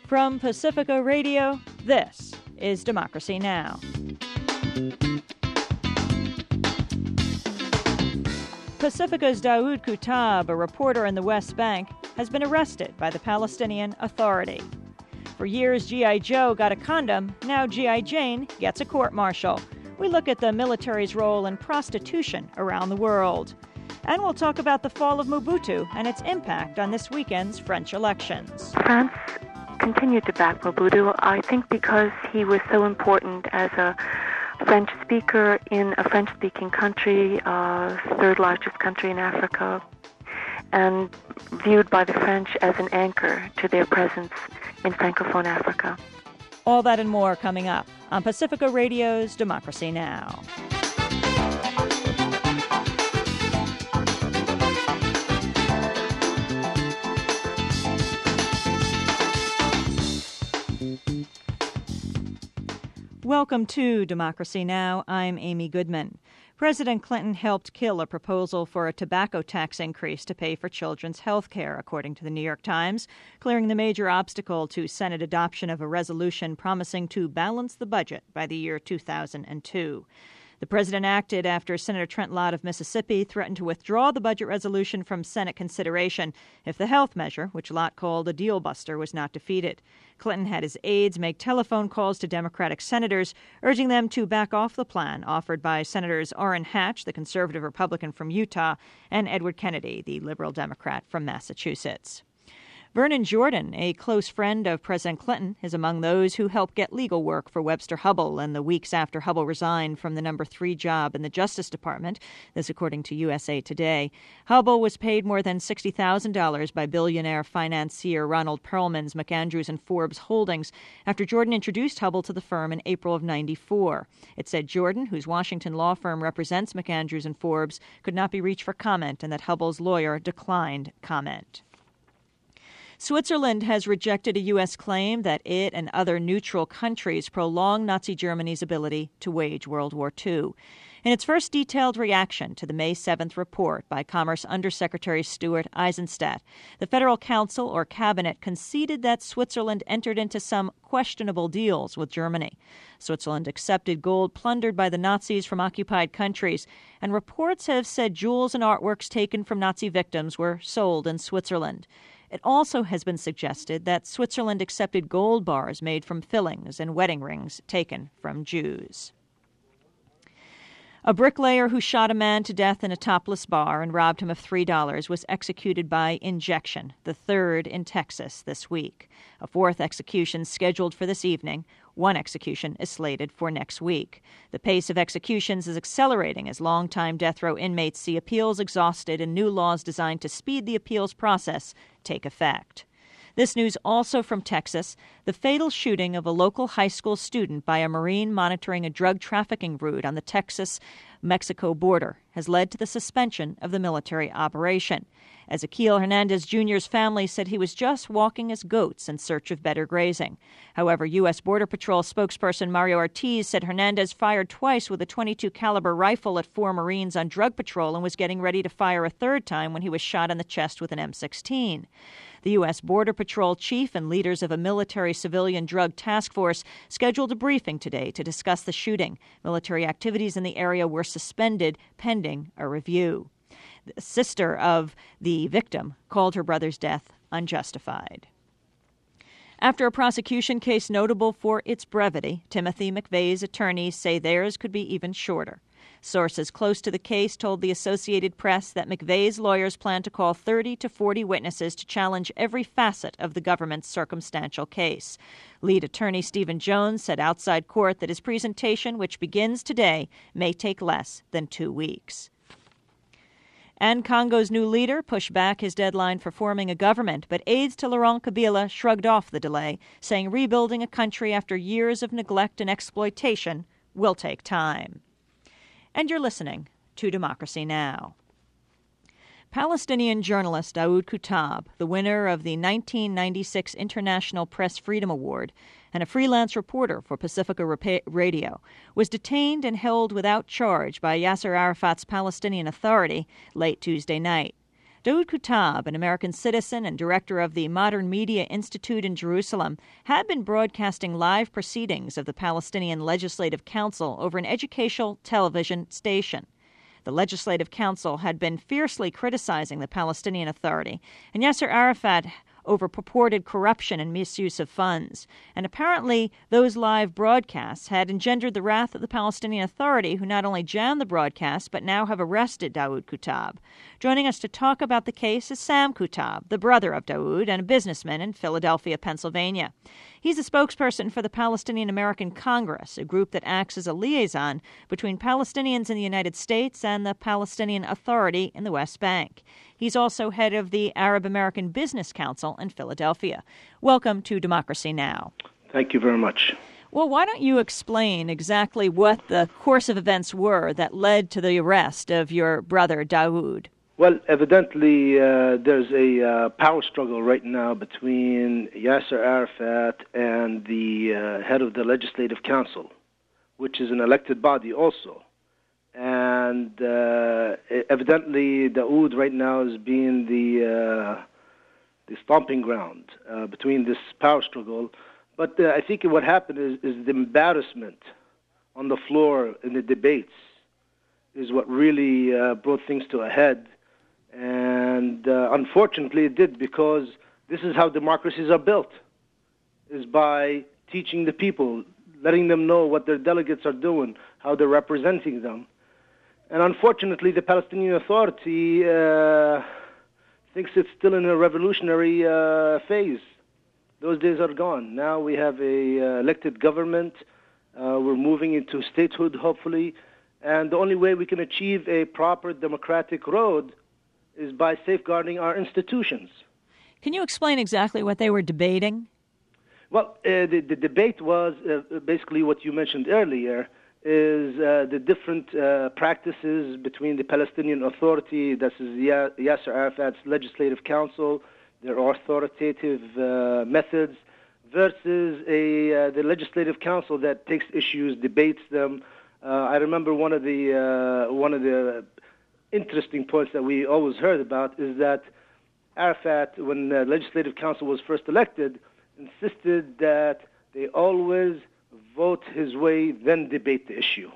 From Pacifica Radio, this is Democracy Now! Pacifica's Daoud Kuttab, a reporter in the West Bank, has been arrested by the Palestinian Authority. For years, G.I. Joe got a condom. Now G.I. Jane gets a court-martial. We look at the military's role in prostitution around the world. And we'll talk about the fall of Mobutu and its impact on this weekend's French elections. France continued to back Mobutu, I think because he was so important as a French speaker in a French-speaking country, third largest country in Africa, and viewed by the French as an anchor to their presence in Francophone Africa. All that and more coming up on Pacifica Radio's Democracy Now! Welcome to Democracy Now! I'm Amy Goodman. President Clinton helped kill a proposal for a tobacco tax increase to pay for children's health care, according to the New York Times, clearing the major obstacle to Senate adoption of a resolution promising to balance the budget by the year 2002. The president acted after Senator Trent Lott of Mississippi threatened to withdraw the budget resolution from Senate consideration if the health measure, which Lott called a deal buster, was not defeated. Clinton had his aides make telephone calls to Democratic senators, urging them to back off the plan offered by Senators Orrin Hatch, the conservative Republican from Utah, and Edward Kennedy, the liberal Democrat from Massachusetts. Vernon Jordan, a close friend of President Clinton, is among those who helped get legal work for Webster Hubbell in the weeks after Hubbell resigned from the number 3 job in the Justice Department, this according to USA Today. Hubbell was paid more than $60,000 by billionaire financier Ronald Perlman's McAndrews and Forbes Holdings after Jordan introduced Hubbell to the firm in April of '94. It said Jordan, whose Washington law firm represents McAndrews and Forbes, could not be reached for comment and that Hubbell's lawyer declined comment. Switzerland has rejected a U.S. claim that it and other neutral countries prolonged Nazi Germany's ability to wage World War II. In its first detailed reaction to the May 7th report by Commerce Undersecretary Stuart Eizenstat, the Federal Council or Cabinet conceded that Switzerland entered into some questionable deals with Germany. Switzerland accepted gold plundered by the Nazis from occupied countries, and reports have said jewels and artworks taken from Nazi victims were sold in Switzerland. It also has been suggested that Switzerland accepted gold bars made from fillings and wedding rings taken from Jews. A bricklayer who shot a man to death in a topless bar and robbed him of $3 was executed by injection, the third in Texas this week. A fourth execution scheduled for this evening. One execution is slated for next week. The pace of executions is accelerating as longtime death row inmates see appeals exhausted and new laws designed to speed the appeals process take effect. This news also from Texas. The fatal shooting of a local high school student by a Marine monitoring a drug trafficking route on the Texas-Mexico border has led to the suspension of the military operation. Ezequiel Hernandez Jr.'s family said he was just walking his goats in search of better grazing. However, U.S. Border Patrol spokesperson Mario Ortiz said Hernandez fired twice with a .22 caliber rifle at 4 Marines on drug patrol and was getting ready to fire a third time when he was shot in the chest with an M16. The U.S. Border Patrol chief and leaders of a military-civilian drug task force scheduled a briefing today to discuss the shooting. Military activities in the area were suspended pending a review. The sister of the victim called her brother's death unjustified. After a prosecution case notable for its brevity, Timothy McVeigh's attorneys say theirs could be even shorter. Sources close to the case told the Associated Press that McVeigh's lawyers plan to call 30 to 40 witnesses to challenge every facet of the government's circumstantial case. Lead attorney Stephen Jones said outside court that his presentation, which begins today, may take less than 2 weeks. And Congo's new leader pushed back his deadline for forming a government, but aides to Laurent Kabila shrugged off the delay, saying rebuilding a country after years of neglect and exploitation will take time. And you're listening to Democracy Now! Palestinian journalist Daoud Kuttab, the winner of the 1996 International Press Freedom Award and a freelance reporter for Pacifica Radio, was detained and held without charge by Yasser Arafat's Palestinian Authority late Tuesday night. Daoud Kuttab, an American citizen and director of the Modern Media Institute in Jerusalem, had been broadcasting live proceedings of the Palestinian Legislative Council over an educational television station. The Legislative Council had been fiercely criticizing the Palestinian Authority and Yasser Arafat over purported corruption and misuse of funds. And apparently those live broadcasts had engendered the wrath of the Palestinian Authority, who not only jammed the broadcast, but now have arrested Daoud Kuttab. Joining us to talk about the case is Sam Kuttab, the brother of Daoud and a businessman in Philadelphia, Pennsylvania. He's a spokesperson for the Palestinian American Congress, a group that acts as a liaison between Palestinians in the United States and the Palestinian Authority in the West Bank. He's also head of the Arab American Business Council in Philadelphia. Welcome to Democracy Now! Thank you very much. Well, why don't you explain exactly what the course of events were that led to the arrest of your brother, Daoud? Well, evidently, there's a power struggle right now between Yasser Arafat and the head of the Legislative Council, which is an elected body also. And evidently, Daoud right now is being the stomping ground between this power struggle. But I think what happened is the embarrassment on the floor in the debates is what really brought things to a head. And unfortunately it did, because this is how democracies are built, is by teaching the people, letting them know what their delegates are doing, how they're representing them. And unfortunately the Palestinian Authority thinks it's still in a revolutionary phase. Those days are gone. Now we have a elected government. We're moving into statehood, hopefully. And the only way we can achieve a proper democratic road is by safeguarding our institutions. Can you explain exactly what they were debating? Well, the debate was basically what you mentioned earlier, is the different practices between the Palestinian Authority, that is Yasser Arafat's Legislative Council, their authoritative methods, versus the Legislative Council that takes issues, debates them. I remember one of the interesting points that we always heard about is that Arafat, when the Legislative Council was first elected, insisted that they always vote his way, then debate the issue.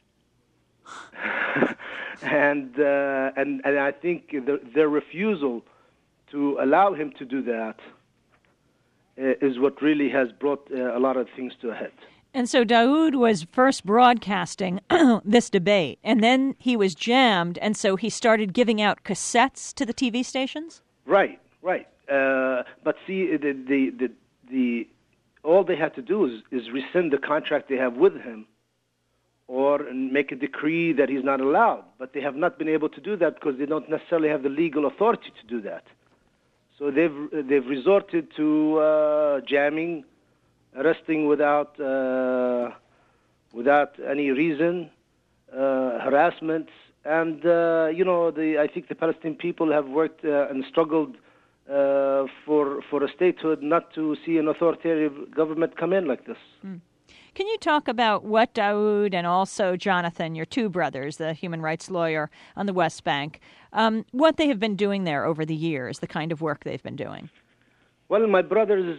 and I think their refusal to allow him to do that is what really has brought a lot of things to a head. And so Daoud was first broadcasting this debate, and then he was jammed, and so he started giving out cassettes to the TV stations? Right. But see, the all they had to do is rescind the contract they have with him, or make a decree that he's not allowed. But they have not been able to do that because they don't necessarily have the legal authority to do that. So they've resorted to jamming, arresting without any reason, harassment, and I think the Palestinian people have worked and struggled for a statehood, not to see an authoritarian government come in like this. Can you talk about what Daoud and also Jonathan, your two brothers, the human rights lawyer on the West Bank, what they have been doing there over the years, the kind of work they've been doing? Well, my brothers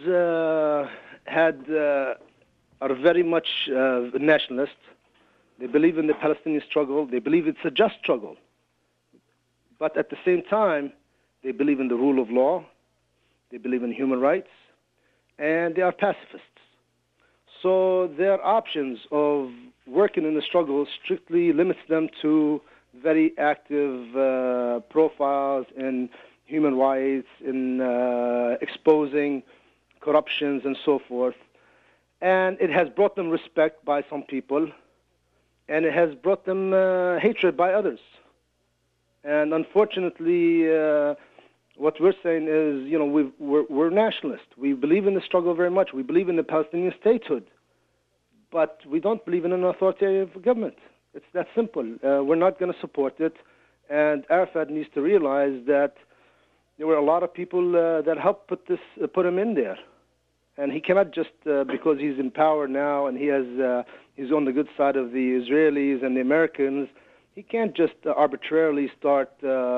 are very much nationalist. They believe in the Palestinian struggle. They believe it's a just struggle. But at the same time, they believe in the rule of law. They believe in human rights. And they are pacifists. So their options of working in the struggle strictly limits them to very active profiles in human rights, in exposing corruptions and so forth. And it has brought them respect by some people, and it has brought them hatred by others. And unfortunately, what we're saying is, we're nationalists. We believe in the struggle very much. We believe in the Palestinian statehood. But we don't believe in an authoritarian government. It's that simple. We're not going to support it. And Arafat needs to realize that there were a lot of people that helped put him in there. And he cannot just, because he's in power now and he's on the good side of the Israelis and the Americans, he can't just arbitrarily start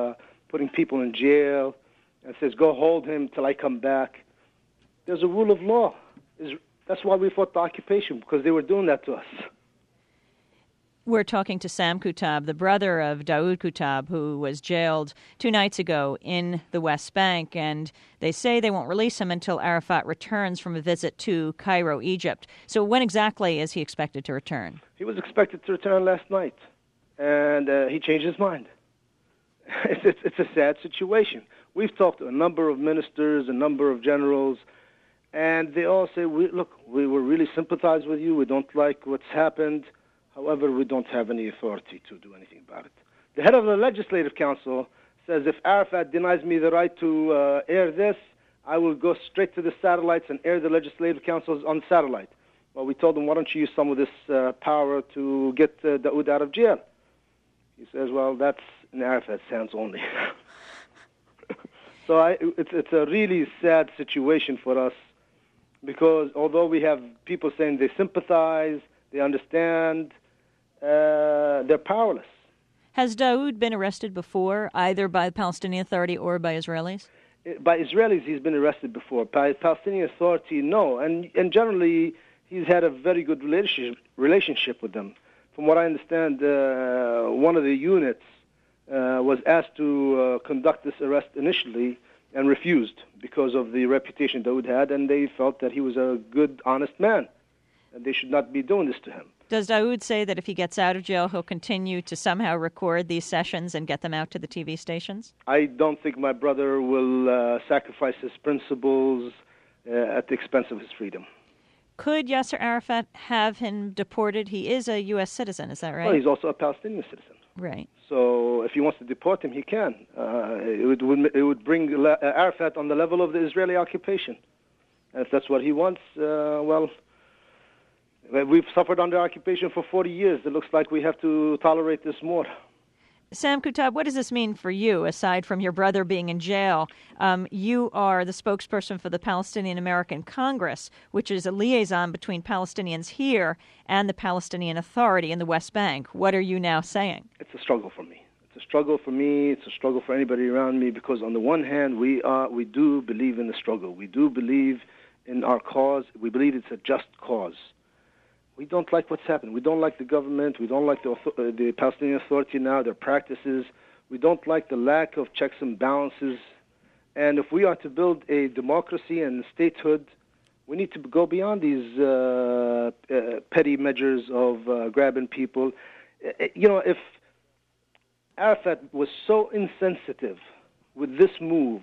putting people in jail, and says, go hold him till I come back. There's a rule of law. That's why we fought the occupation, because they were doing that to us. We're talking to Sam Kutab, the brother of Daoud Kutab, who was jailed 2 nights ago in the West Bank, and they say they won't release him until Arafat returns from a visit to Cairo, Egypt. So when exactly is he expected to return? He was expected to return last night, and he changed his mind. It's a sad situation. We've talked to a number of ministers, a number of generals, and they all say, look, we will really sympathize with you. We don't like what's happened. However, we don't have any authority to do anything about it. The head of the Legislative Council says, if Arafat denies me the right to air this, I will go straight to the satellites and air the Legislative Councils on satellite. Well, we told him, why don't you use some of this power to get Daoud out of jail? He says, well, that's in Arafat's hands only. So it's a really sad situation for us, because although we have people saying they sympathize, they understand, they're powerless. Has Daoud been arrested before, either by the Palestinian Authority or by Israelis? By Israelis, he's been arrested before. By the Palestinian Authority, no. And generally, he's had a very good relationship with them. From what I understand, one of the units was asked to conduct this arrest initially and refused because of the reputation Daoud had, and they felt that he was a good, honest man, and they should not be doing this to him. Does Daoud say that if he gets out of jail, he'll continue to somehow record these sessions and get them out to the TV stations? I don't think my brother will sacrifice his principles at the expense of his freedom. Could Yasser Arafat have him deported? He is a U.S. citizen, is that right? Well, he's also a Palestinian citizen. Right. So if he wants to deport him, he can. It would bring Arafat on the level of the Israeli occupation. And if that's what he wants, well, we've suffered under occupation for 40 years. It looks like we have to tolerate this more. Sam Kutab, what does this mean for you, aside from your brother being in jail? You are the spokesperson for the Palestinian American Congress, which is a liaison between Palestinians here and the Palestinian Authority in the West Bank. What are you now saying? It's a struggle for me. It's a struggle for me. It's a struggle for anybody around me, because on the one hand, we do believe in the struggle. We do believe in our cause. We believe it's a just cause. We don't like what's happened. We don't like the government. We don't like the Palestinian Authority now, their practices. We don't like the lack of checks and balances. And if we are to build a democracy and statehood, we need to go beyond these petty measures of grabbing people. If Arafat was so insensitive with this move,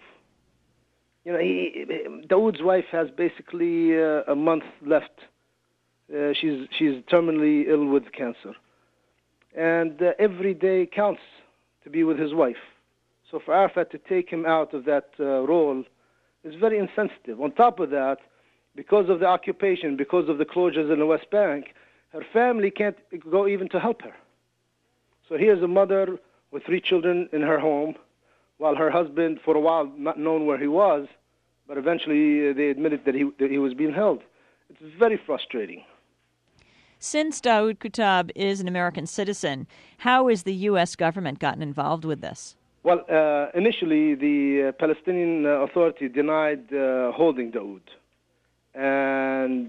Daoud's wife has basically a month left. She's terminally ill with cancer. And every day counts to be with his wife. So for Arafat to take him out of that role is very insensitive. On top of that, because of the occupation, because of the closures in the West Bank, her family can't go even to help her. So here's a mother with 3 children in her home, while her husband, for a while, not known where he was, but eventually they admitted that he was being held. It's very frustrating. Since Daoud Kutab is an American citizen, how has the U.S. government gotten involved with this? Well, initially, the Palestinian Authority denied holding Daoud. And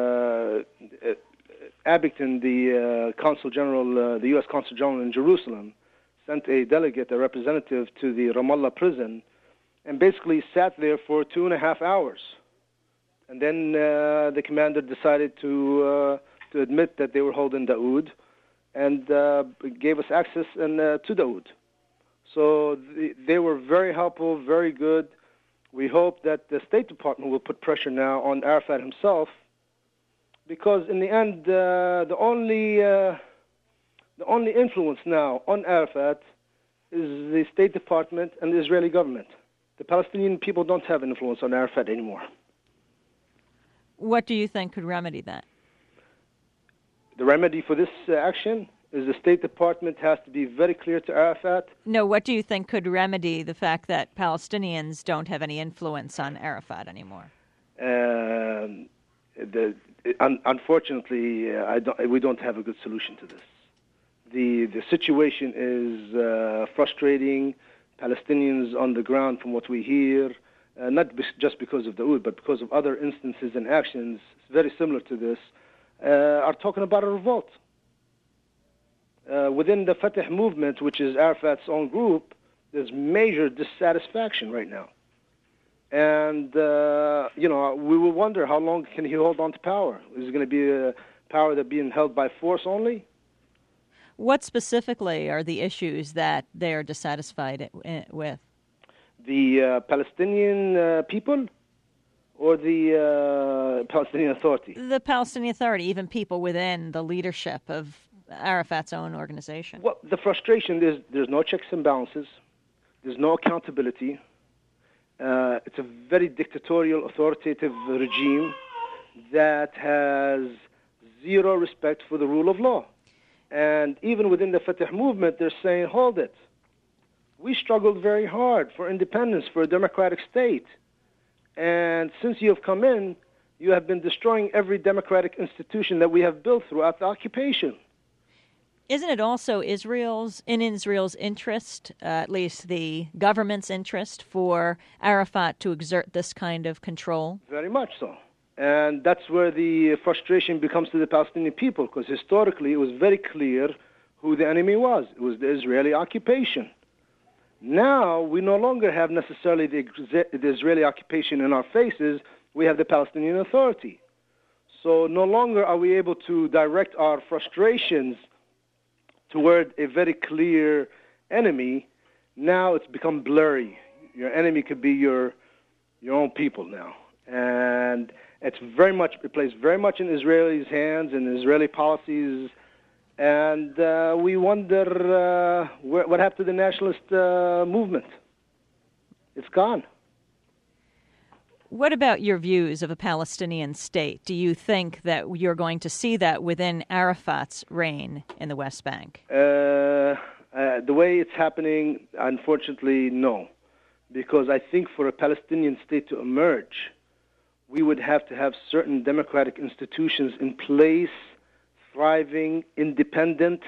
Abington, the Consul General, the U.S. Consul General in Jerusalem, sent a delegate, a representative, to the Ramallah prison, and basically sat there for 2.5 hours. And then the commander decided to admit that they were holding Daoud, and gave us access to Daoud. So they were very helpful, very good. We hope that the State Department will put pressure now on Arafat himself, because in the end, the only influence now on Arafat is the State Department and the Israeli government. The Palestinian people don't have influence on Arafat anymore. What do you think could remedy that? The remedy for this action is the State Department has to be very clear to Arafat. No, what do you think could remedy the fact that Palestinians don't have any influence on Arafat anymore? Unfortunately, we don't have a good solution to this. The situation is frustrating. Palestinians on the ground, from what we hear, just because of Dawood, but because of other instances and actions very similar to this, are talking about a revolt. Within the Fatah movement, which is Arafat's own group, there's major dissatisfaction right now. And, we will wonder how long can he hold on to power? Is it going to be a power that's being held by force only? What specifically are the issues that they are dissatisfied with? The Palestinian people or the Palestinian Authority? The Palestinian Authority, even people within the leadership of Arafat's own organization. Well, the frustration, there's no checks and balances. There's no accountability. It's a very dictatorial, authoritative regime that has zero respect for the rule of law. And even within the Fatah movement, they're saying, hold it. We struggled very hard for independence, for a democratic state. And since you have come in, you have been destroying every democratic institution that we have built throughout the occupation. Isn't it also Israel's interest, at least the government's interest, for Arafat to exert this kind of control? Very much so. And that's where the frustration becomes to the Palestinian people, because historically it was very clear who the enemy was. It was the Israeli occupation. Now we no longer have necessarily the Israeli occupation in our faces. We have the Palestinian Authority. So no longer are we able to direct our frustrations toward a very clear enemy. Now it's become blurry. Your enemy could be your own people now. And it plays very much in Israelis' hands and Israeli policies. And we wonder what happened to the nationalist movement. It's gone. What about your views of a Palestinian state? Do you think that you're going to see that within Arafat's reign in the West Bank? The way it's happening, unfortunately, no. Because I think for a Palestinian state to emerge, we would have to have certain democratic institutions in place, thriving, independent,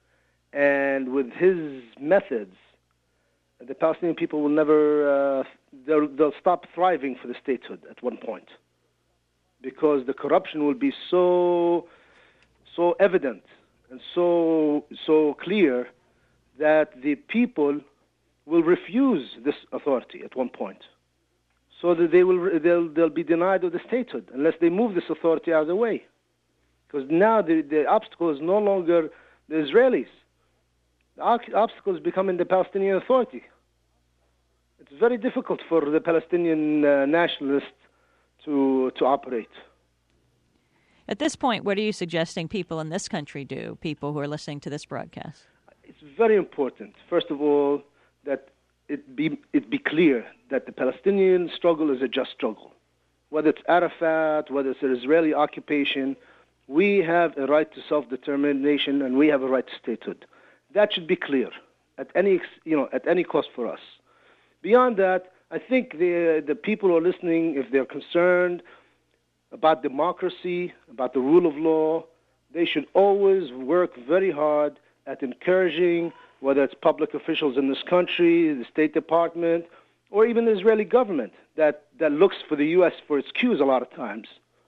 and with his methods, the Palestinian people will never, they'll stop thriving for the statehood at one point. Because the corruption will be so evident and so clear that the people will refuse this authority at one point. So that they'll be denied of the statehood unless they move this authority out of the way. Because now the obstacle is no longer the Israelis. The obstacle is becoming the Palestinian Authority. It's very difficult for the Palestinian nationalists to operate. At this point, what are you suggesting people in this country do, people who are listening to this broadcast? It's very important, first of all, that it be clear that the Palestinian struggle is a just struggle. Whether it's Arafat, whether it's an Israeli occupation, we have a right to self-determination and we have a right to statehood. That should be clear at any cost for us. Beyond that, I think the people who are listening, if they're concerned about democracy, about the rule of law, they should always work very hard at encouraging, whether it's public officials in this country, the State Department, or even the Israeli government that looks for the U.S. for its cues a lot of times,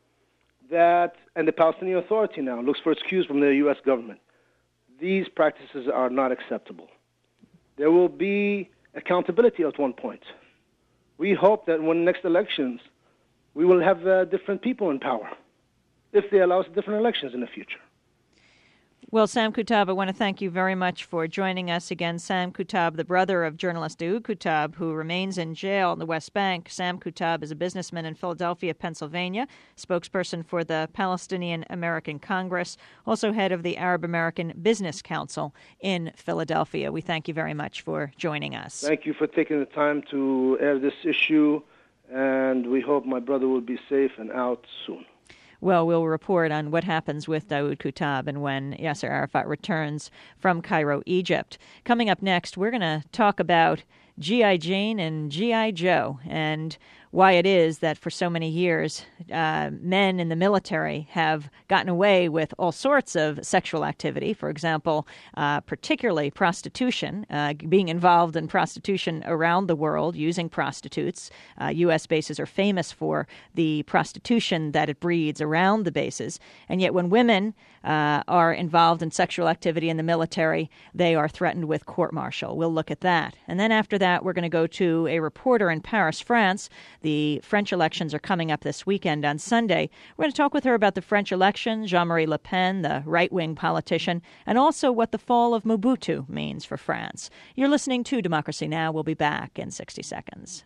and the Palestinian Authority now looks for its cues from the U.S. government. These practices are not acceptable. There will be accountability at one point. We hope that when next elections, we will have different people in power, if they allow us different elections in the future. Well, Sam Kutab, I want to thank you very much for joining us again. Sam Kutab, the brother of journalist Dawood Kutab, who remains in jail in the West Bank. Sam Kutab is a businessman in Philadelphia, Pennsylvania, spokesperson for the Palestinian American Congress, also head of the Arab American Business Council in Philadelphia. We thank you very much for joining us. Thank you for taking the time to air this issue, and we hope my brother will be safe and out soon. Well, we'll report on what happens with Dawood Kutab and when Yasser Arafat returns from Cairo, Egypt. Coming up next, we're going to talk about G.I. Jane and G.I. Joe and why it is that for so many years men in the military have gotten away with all sorts of sexual activity. For example, particularly prostitution, being involved in prostitution around the world, using prostitutes. U.S. bases are famous for the prostitution that it breeds around the bases. And yet when women are involved in sexual activity in the military, they are threatened with court-martial. We'll look at that. And then after that, we're going to go to a reporter in Paris, France. The French elections are coming up this weekend on Sunday. We're going to talk with her about the French election, Jean-Marie Le Pen, the right-wing politician, and also what the fall of Mobutu means for France. You're listening to Democracy Now! We'll be back in 60 seconds.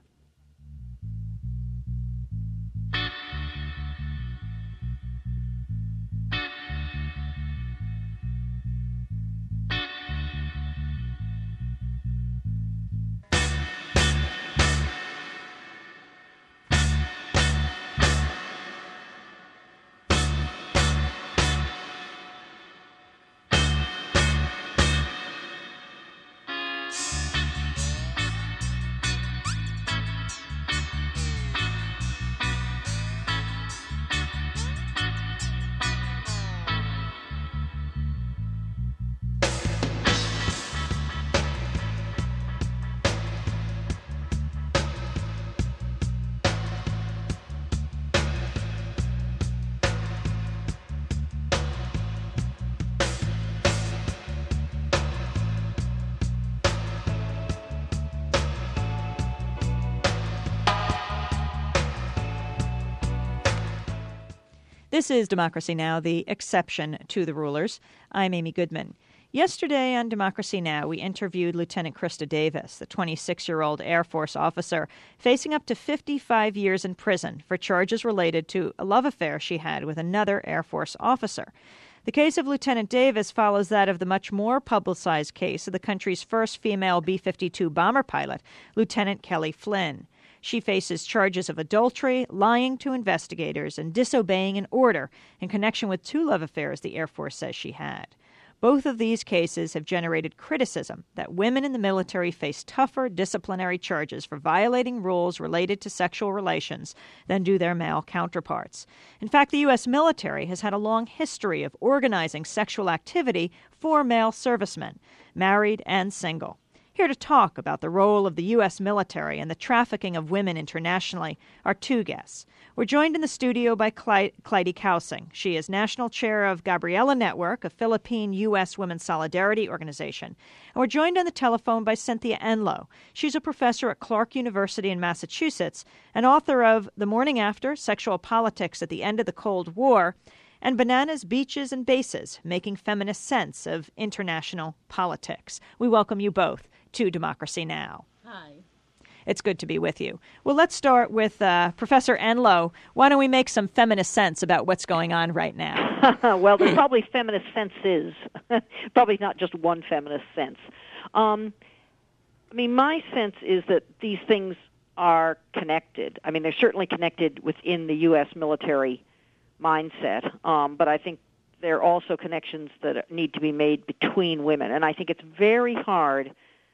This is Democracy Now!, the exception to the rulers. I'm Amy Goodman. Yesterday on Democracy Now!, we interviewed Lieutenant Christa Davis, the 26-year-old Air Force officer facing up to 55 years in prison for charges related to a love affair she had with another Air Force officer. The case of Lieutenant Davis follows that of the much more publicized case of the country's first female B-52 bomber pilot, Lieutenant Kelly Flynn. She faces charges of adultery, lying to investigators, and disobeying an order in connection with two love affairs the Air Force says she had. Both of these cases have generated criticism that women in the military face tougher disciplinary charges for violating rules related to sexual relations than do their male counterparts. In fact, the U.S. military has had a long history of organizing sexual activity for male servicemen, married and single. Here to talk about the role of the U.S. military and the trafficking of women internationally are two guests. We're joined in the studio by Clyde Kausing. She is National Chair of Gabriela Network, a Philippine-U.S. Women's Solidarity Organization. And we're joined on the telephone by Cynthia Enloe. She's a professor at Clark University in Massachusetts and author of The Morning After, Sexual Politics at the End of the Cold War, and Bananas, Beaches, and Bases, Making Feminist Sense of International Politics. We welcome you both to Democracy Now! Hi. It's good to be with you. Well, let's start with Professor Enloe. Why don't we make some feminist sense about what's going on right now? Well, there's probably feminist senses, probably not just one feminist sense. I mean, my sense is that these things are connected. I mean, they're certainly connected within the U.S. military mindset, but I think there are also connections that need to be made between women. And I think it's very hard,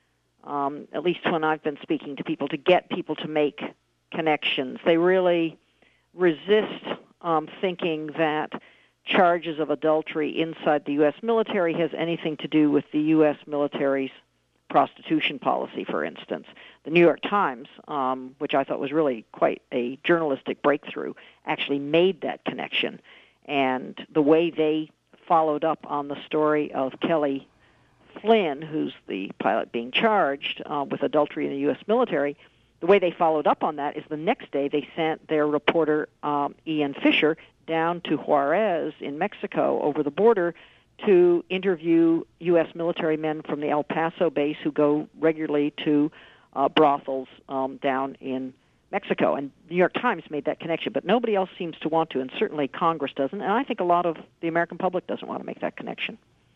at least when I've been speaking to people, to get people to make connections. They really resist thinking that charges of adultery inside the U.S. military has anything to do with the U.S. military's prostitution policy, for instance. The New York Times, which I thought was really quite a journalistic breakthrough, actually made that connection. And the way they followed up on the story of Kelly Flynn, who's the pilot being charged with adultery in the U.S. military, the way they followed up on that is the next day they sent their reporter, Ian Fisher, down to Juarez in Mexico over the border to interview U.S. military men from the El Paso base who go regularly to brothels down in Mexico. And the New York Times made that connection, but nobody else seems to want to, and certainly Congress doesn't, and I think a lot of the American public doesn't want to make that connection.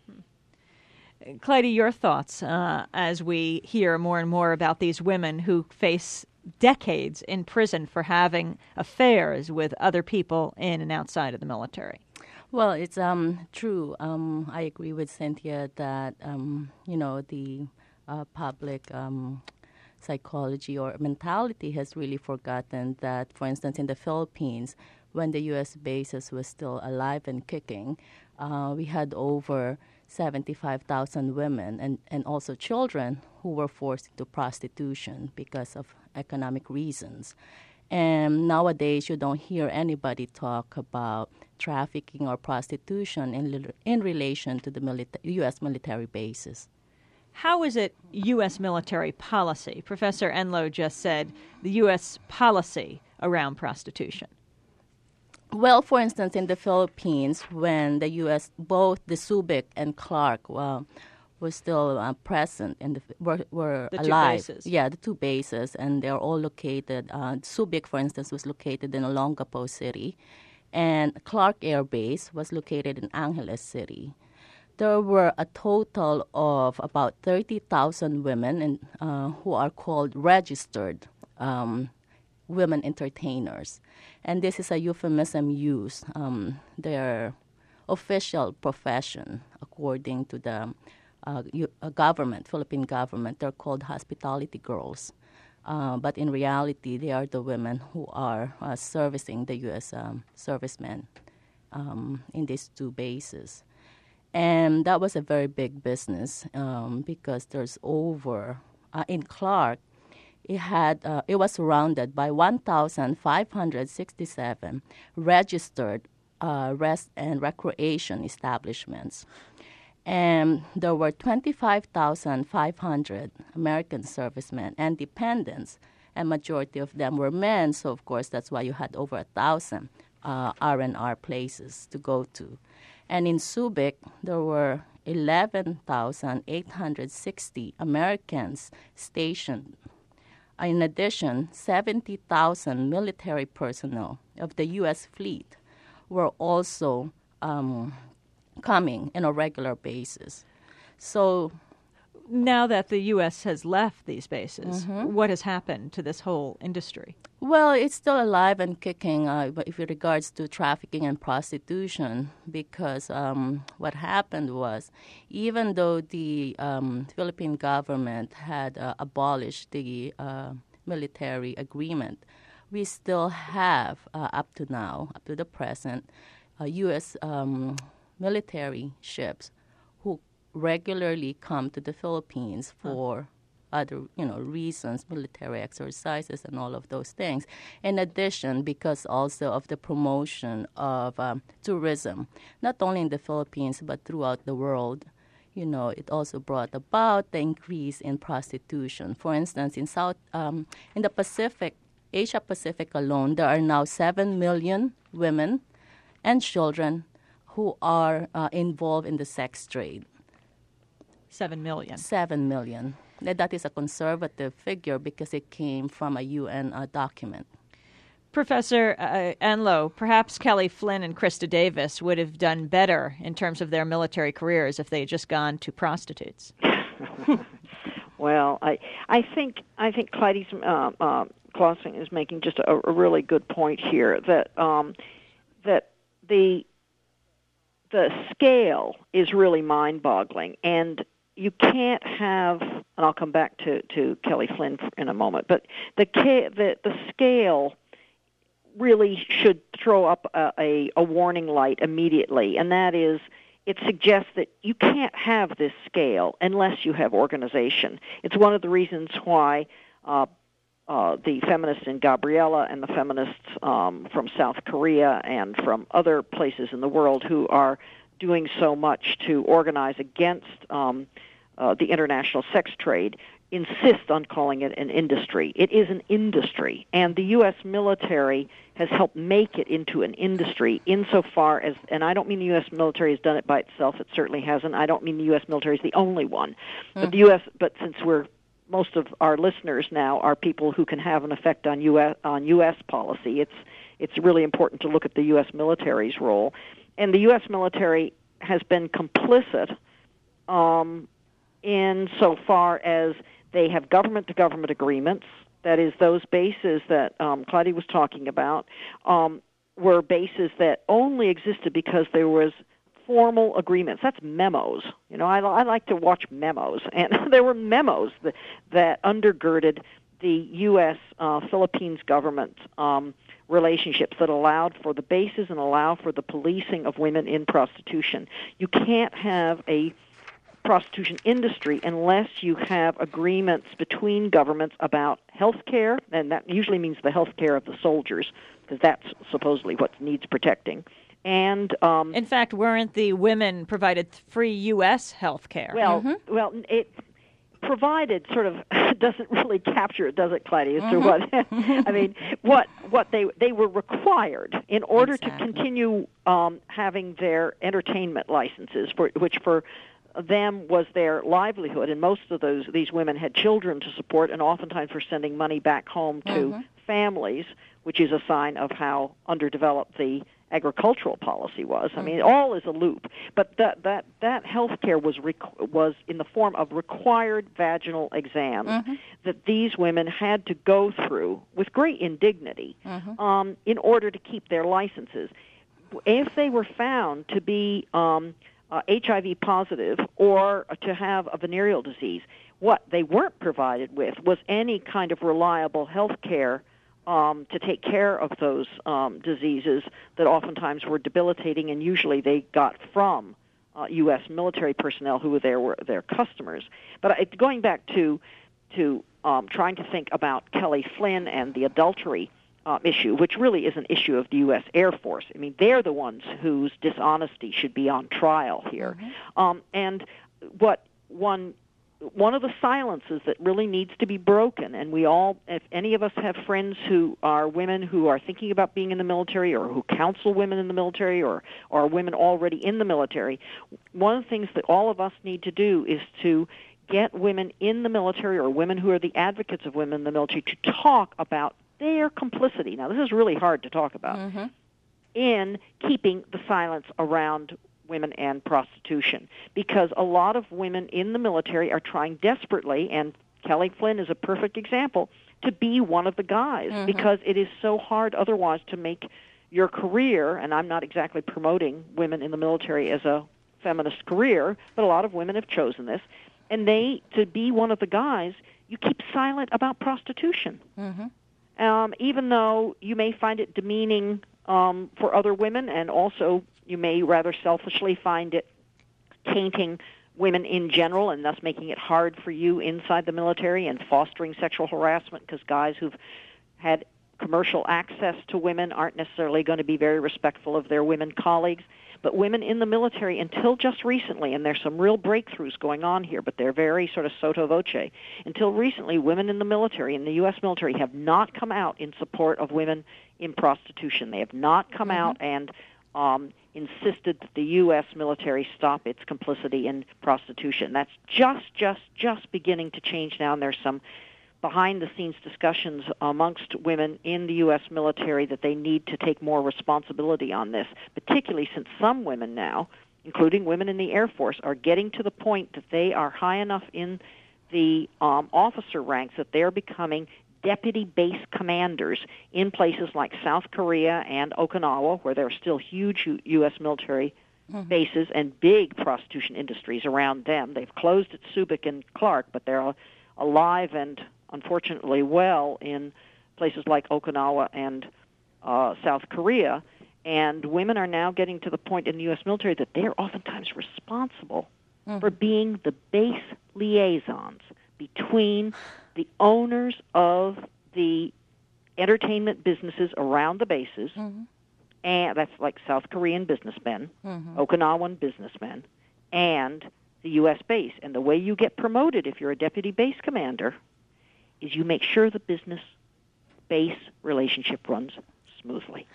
Clyde, your thoughts as we hear more and more about these women who face decades in prison for having affairs with other people in and outside of the military? Well, it's true. I agree with Cynthia that, the public psychology or mentality has really forgotten that, for instance, in the Philippines, when the U.S. bases was still alive and kicking, we had over 75,000 women and also children who were forced into prostitution because of economic reasons. And nowadays, you don't hear anybody talk about trafficking or prostitution in relation to the U.S. military bases. How is it U.S. military policy? Professor Enlow just said the U.S. policy around prostitution. Well, for instance, in the Philippines, when the U.S., both the Subic and Clark were still present and were the alive. Two bases. Yeah, the two bases, and they're all located. Subic, for instance, was located in Olongapo City, and Clark Air Base was located in Angeles City. There were a total of about 30,000 women who are called registered women entertainers. And this is a euphemism used. Their official profession, according to the government, Philippine government, they're called hospitality girls. But in reality, they are the women who are servicing the U.S. Servicemen in these two bases. And that was a very big business because there's over, in Clark, it was surrounded by 1,567 registered rest and recreation establishments. And there were 25,500 American servicemen and dependents, and majority of them were men, so of course that's why you had over 1,000 R&R places to go to. And in Subic, there were 11,860 Americans stationed. In addition, 70,000 military personnel of the U.S. fleet were also coming on a regular basis. So now that the U.S. has left these bases, what has happened to this whole industry? Well, it's still alive and kicking if it regards to trafficking and prostitution, because what happened was, even though the Philippine government had abolished the military agreement, we still have, up to now, up to the present, U.S. Military ships who regularly come to the Philippines for other, reasons, military exercises and all of those things. In addition, because also of the promotion of tourism, not only in the Philippines but throughout the world, it also brought about the increase in prostitution. For instance, in the Pacific, Asia Pacific alone, there are now 7 million women and children who are involved in the sex trade. 7 million. 7 million. That is a conservative figure because it came from a UN document. Professor Enlow, perhaps Kelly Flynn and Krista Davis would have done better in terms of their military careers if they had just gone to prostitutes. Well, I think Clyde Clausing is making just a really good point here, that the scale is really mind-boggling, and you can't have, and I'll come back to Kelly Flynn in a moment, but the scale really should throw up a warning light immediately, and that is, it suggests that you can't have this scale unless you have organization. It's one of the reasons why the feminists in Gabriela and the feminists from South Korea and from other places in the world who are doing so much to organize against the international sex trade insist on calling it an industry. It is an industry, and the U.S. military has helped make it into an industry insofar as, and I don't mean the U.S. military has done it by itself, it certainly hasn't. I don't mean the U.S. military is the only one. But the U.S., but since most of our listeners now are people who can have an effect on U.S. policy, it's really important to look at the U.S. military's role. And the U.S. military has been complicit insofar as they have government-to-government agreements. That is, those bases that Claudia was talking about were bases that only existed because there was formal agreements. That's memos. You know, I like to watch memos, and there were memos that undergirded the U.S. Philippines government relationships that allowed for the bases and allow for the policing of women in prostitution. You can't have a prostitution industry unless you have agreements between governments about health care, and that usually means the health care of the soldiers, because that's supposedly what needs protecting. And in fact, weren't the women provided free U.S. health care? Well, it provided sort of doesn't really capture it, does it, Clyde? As to what I mean, what they were required in order to continue having their entertainment licenses, which for them was their livelihood, and most of these women had children to support, and oftentimes were sending money back home to families, which is a sign of how underdeveloped the agricultural policy was. I mean, all is a loop. But that health care was in the form of required vaginal exams that these women had to go through with great indignity in order to keep their licenses. If they were found to be HIV positive or to have a venereal disease, what they weren't provided with was any kind of reliable health care to take care of those diseases that oftentimes were debilitating, and usually they got from U.S. military personnel who were their customers. But going back to trying to think about Kelly Flynn and the adultery issue, which really is an issue of the U.S. Air Force. I mean, they're the ones whose dishonesty should be on trial here. And what one of the silences that really needs to be broken, and we all, if any of us have friends who are women who are thinking about being in the military or who counsel women in the military or are women already in the military, one of the things that all of us need to do is to get women in the military or women who are the advocates of women in the military to talk about their complicity. Now, this is really hard to talk about in keeping the silence around women and prostitution, because a lot of women in the military are trying desperately, and Kelly Flynn is a perfect example, to be one of the guys, because it is so hard otherwise to make your career, and I'm not exactly promoting women in the military as a feminist career, but a lot of women have chosen this, and to be one of the guys, you keep silent about prostitution. Even though you may find it demeaning for other women, and also you may rather selfishly find it tainting women in general and thus making it hard for you inside the military and fostering sexual harassment, because guys who've had commercial access to women aren't necessarily going to be very respectful of their women colleagues. But women in the military, until just recently, and there's some real breakthroughs going on here, but they're very sort of sotto voce, until recently, women in the military, in the U.S. military, have not come out in support of women in prostitution. They have not come out and insisted that the U.S. military stop its complicity in prostitution. That's just beginning to change now, and there's some behind-the-scenes discussions amongst women in the U.S. military that they need to take more responsibility on this, particularly since some women now, including women in the Air Force, are getting to the point that they are high enough in the officer ranks that they're becoming deputy base commanders in places like South Korea and Okinawa, where there are still huge U.S. military bases and big prostitution industries around them. They've closed at Subic and Clark, but they're alive and unfortunately well in places like Okinawa and South Korea. And women are now getting to the point in the U.S. military that they're oftentimes responsible for being the base liaisons between the owners of the entertainment businesses around the bases, and that's like South Korean businessmen, Okinawan businessmen, and the U.S. base. And the way you get promoted if you're a deputy base commander is you make sure the business-base relationship runs smoothly.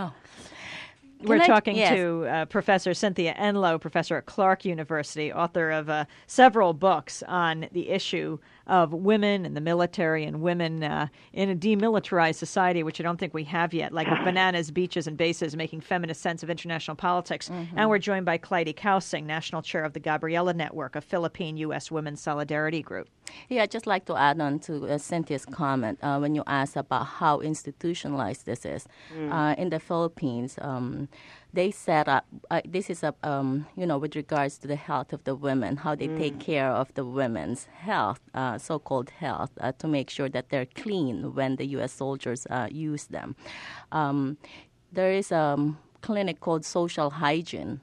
We're talking to Professor Cynthia Enlow, professor at Clark University, author of several books on the issue of women in the military and women in a demilitarized society, which I don't think we have yet, like Bananas, Beaches, and Bases, Making Feminist Sense of International Politics. And we're joined by Clyde Kausing, National Chair of the Gabriela Network, a Philippine-U.S. Women's Solidarity Group. Yeah, I'd just like to add on to Cynthia's comment when you asked about how institutionalized this is. In the Philippines, they set up, this is with regards to the health of the women, how they take care of the women's health, so-called health, to make sure that they're clean when the U.S. soldiers use them. There is a clinic called Social Hygiene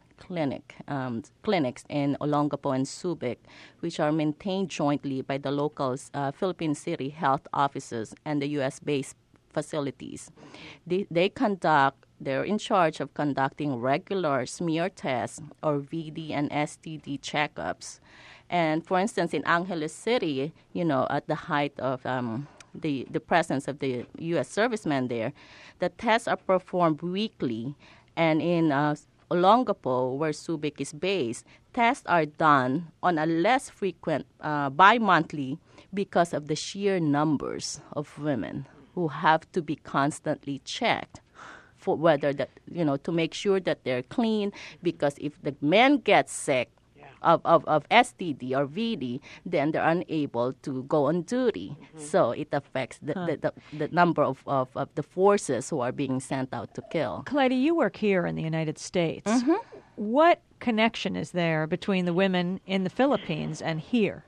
clinics in Olongapo and Subic, which are maintained jointly by the local Philippine City health offices and the U.S.-based facilities. They're in charge of conducting regular smear tests or VD and STD checkups. And for instance, in Angeles City, at the height of the presence of the U.S. servicemen there, the tests are performed weekly. And in Olongapo, where Subic is based, tests are done on a less frequent bi-monthly because of the sheer numbers of women who have to be constantly checked for whether that, to make sure that they're clean, because if the men get sick of STD or VD, then they're unable to go on duty. So it affects the number of the forces who are being sent out to kill. Clyde, you work here in the United States. What connection is there between the women in the Philippines and here?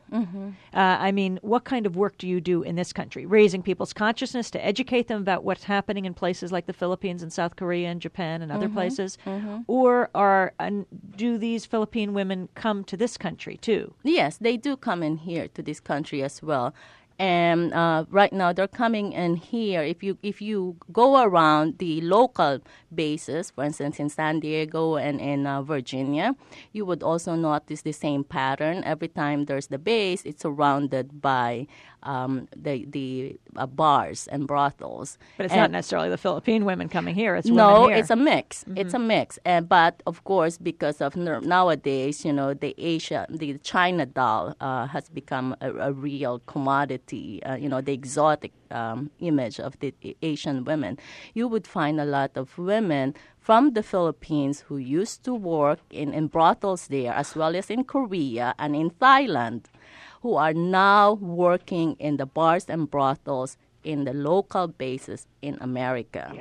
What kind of work do you do in this country? Raising people's consciousness to educate them about what's happening in places like the Philippines and South Korea and Japan and other places? Or do these Philippine women come to this country too? Yes, they do come in here to this country as well. And right now they're coming in here. If you go around the local bases, for instance in San Diego and in Virginia, you would also notice the same pattern. Every time there's the base, it's surrounded by the bars and brothels. But it's not necessarily the Philippine women coming here. It's women here. No, it's a mix. It's a mix. But of course, because of nowadays, the China doll has become a real commodity. The exotic image of the Asian women. You would find a lot of women from the Philippines who used to work in brothels there, as well as in Korea and in Thailand, who are now working in the bars and brothels in the local bases in America.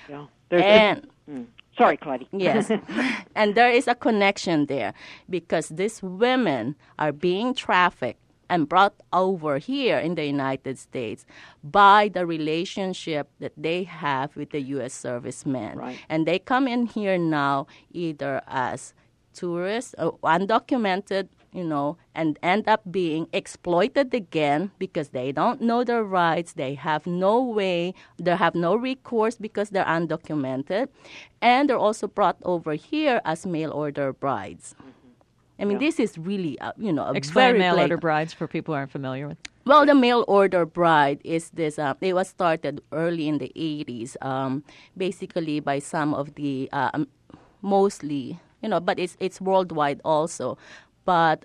Yeah. Sorry, Claudia. Yes. And there is a connection there because these women are being trafficked and brought over here in the United States by the relationship that they have with the U.S. servicemen. Right. And they come in here now either as tourists or undocumented, and end up being exploited again because they don't know their rights. They have no way, they have no recourse because they're undocumented. And they're also brought over here as mail order brides. This is really, Explain very mail order brides for people who aren't familiar with. Well, the mail order bride is this. It was started early in the 80s, basically by some of the, mostly, but it's worldwide also. But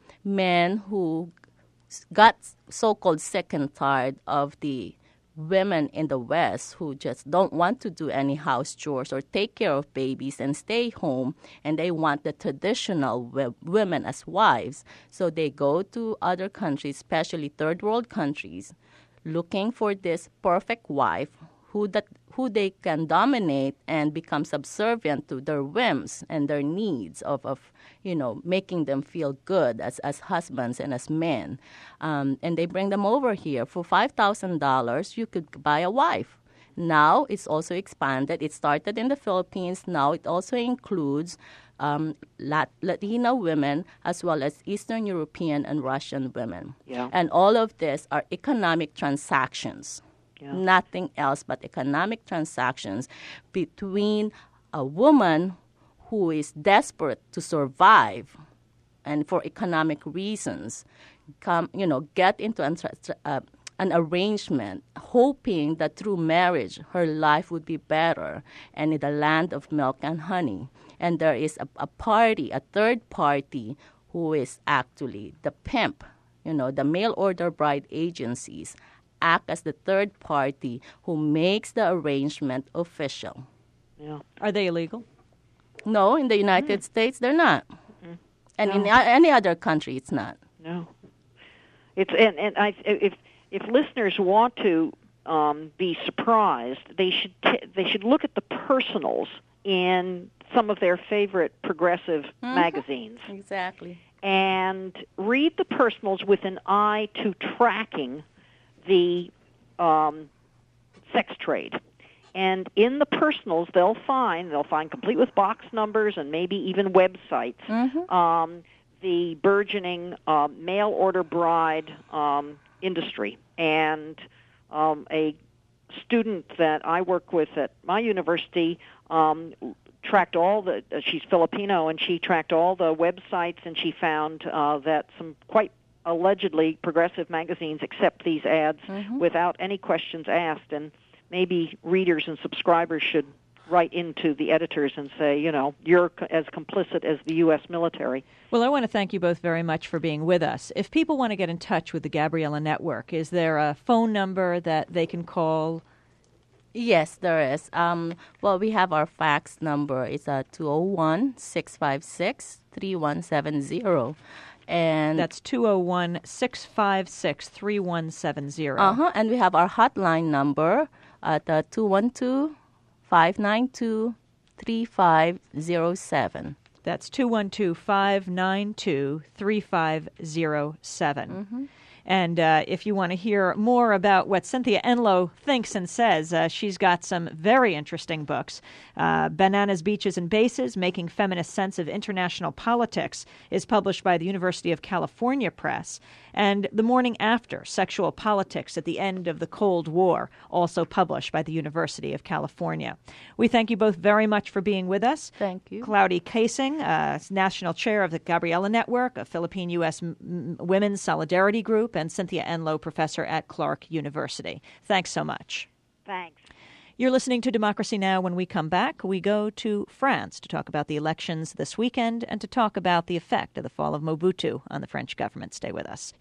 men who got so-called sick and tired of the women in the West who just don't want to do any house chores or take care of babies and stay home, and they want the traditional women as wives. So they go to other countries, especially third world countries, looking for this perfect wife who they can dominate and become subservient to their whims and their needs of making them feel good as husbands and as men. And they bring them over here. For $5,000, you could buy a wife. Now it's also expanded. It started in the Philippines. Now it also includes Latina women as well as Eastern European and Russian women. Yeah. And all of this are economic transactions. Yeah. Nothing else but economic transactions between a woman who is desperate to survive and for economic reasons, get into an arrangement, hoping that through marriage her life would be better and in the land of milk and honey. And there is a third party, who is actually the pimp. The mail order bride agencies act as the third party who makes the arrangement official. Yeah. Are they illegal? No, in the United States, they're not. And in any other country, it's not. No. If listeners want to be surprised, they should look at the personals in some of their favorite progressive magazines. Exactly. And read the personals with an eye to tracking the sex trade. And in the personals, they'll find complete with box numbers and maybe even websites, the burgeoning mail order bride industry. And a student that I work with at my university tracked she's Filipino, and she tracked all the websites, and she found that some quite allegedly progressive magazines accept these ads without any questions asked. And maybe readers and subscribers should write into the editors and say, you're as complicit as the U.S. military. Well, I want to thank you both very much for being with us. If people want to get in touch with the Gabriella Network, is there a phone number that they can call? Yes, there is. Well, we have our fax number. It's 201-656-3170. And that's 201-656-3170. And we have our hotline number at 212-592-3507. That's 212-592-3507. And if you want to hear more about what Cynthia Enloe thinks and says, she's got some very interesting books. Bananas, Beaches, and Bases, Making Feminist Sense of International Politics is published by the University of California Press. And The Morning After, Sexual Politics at the End of the Cold War, also published by the University of California. We thank you both very much for being with us. Thank you. Claudia Casing, National Chair of the Gabriella Network, a Philippine-U.S. Women's Solidarity Group, and Cynthia Enloe, professor at Clark University. Thanks so much. Thanks. You're listening to Democracy Now! When we come back, we go to France to talk about the elections this weekend and to talk about the effect of the fall of Mobutu on the French government. Stay with us.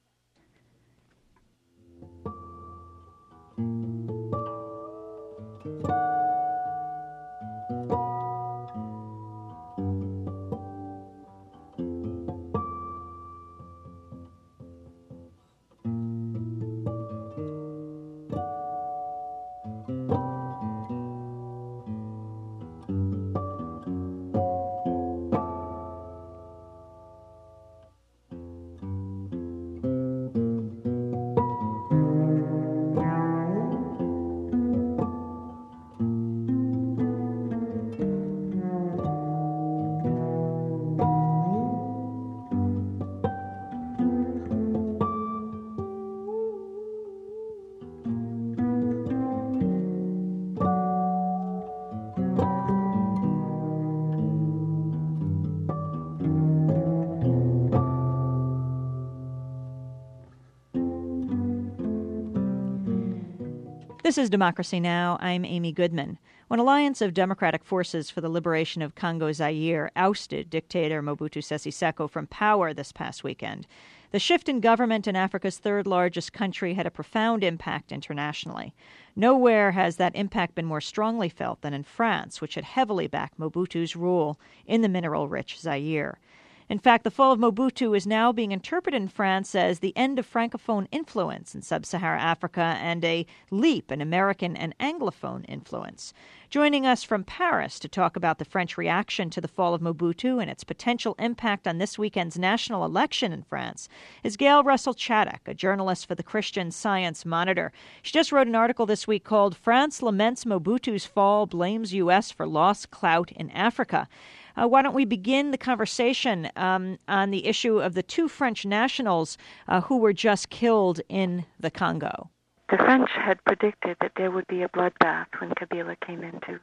This is Democracy Now! I'm Amy Goodman. When Alliance of Democratic Forces for the Liberation of Congo Zaire ousted dictator Mobutu Sese Seko from power this past weekend, the shift in government in Africa's third largest country had a profound impact internationally. Nowhere has that impact been more strongly felt than in France, which had heavily backed Mobutu's rule in the mineral-rich Zaire. In fact, the fall of Mobutu is now being interpreted in France as the end of Francophone influence in sub-Saharan Africa and a leap in American and Anglophone influence. Joining us from Paris to talk about the French reaction to the fall of Mobutu and its potential impact on this weekend's national election in France is Gail Russell-Chaddock, a journalist for the Christian Science Monitor. She just wrote an article this week called "France Laments Mobutu's Fall, Blames U.S. for Lost Clout in Africa." Why don't we begin the conversation on the issue of the two French nationals who were just killed in the Congo? The French had predicted that there would be a bloodbath when Kabila came into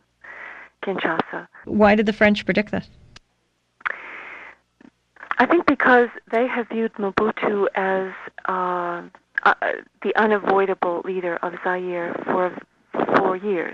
Kinshasa. Why did the French predict this? I think because they have viewed Mobutu as the unavoidable leader of Zaire for 4 years,